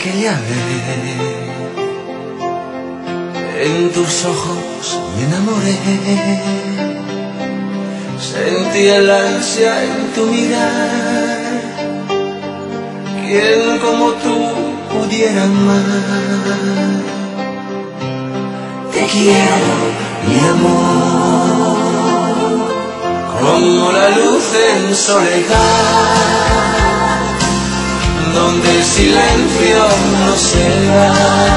Aquella vez en tus ojos me enamoré, sentí el ansia en tu mirar. ¿Quién como tú pudiera amar? Te quiero, mi amor, como la luz en soledad, donde el silencio no se va.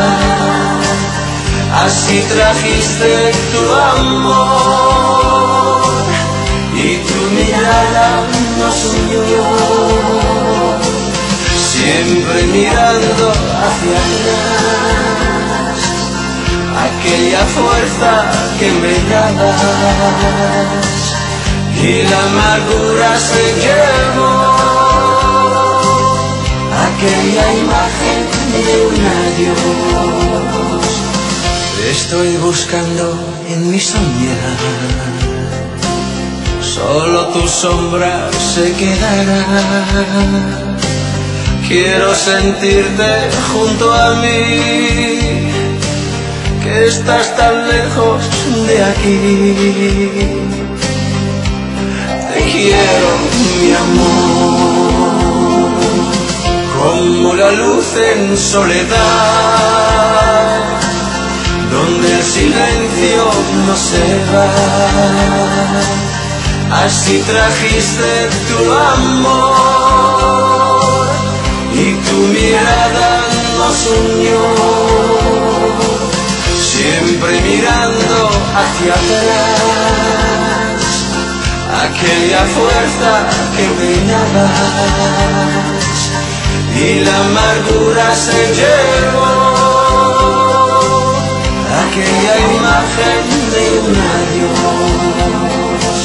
Así trajiste tu amor y tu mirada nos unió, siempre mirando hacia atrás, aquella fuerza que me dabas, y la amargura se llevó aquella imagen de un adiós. Estoy buscando en mi soñar, solo tu sombra se quedará. Quiero sentirte junto a mí, que estás tan lejos de aquí. Te quiero, mi amor, como la luz en soledad, donde el silencio no se va. Así trajiste tu amor y tu mirada nos unió, siempre mirando hacia atrás, aquella fuerza que me dabas, y la amargura se llevó aquella imagen de un adiós.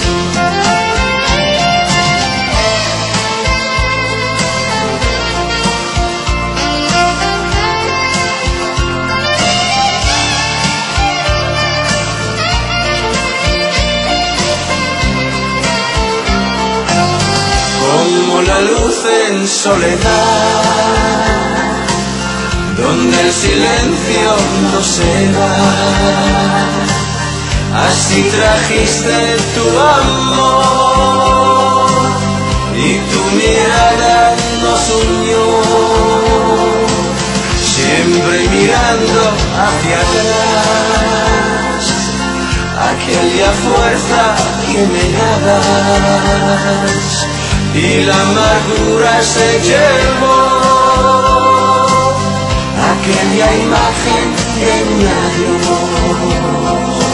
Como la luz en soledad, donde el silencio no se va. Así trajiste tu amor y tu mirada nos unió, siempre mirando hacia atrás, aquella fuerza que me dabas, y la amargura se llevó aquella imagen de un adiós.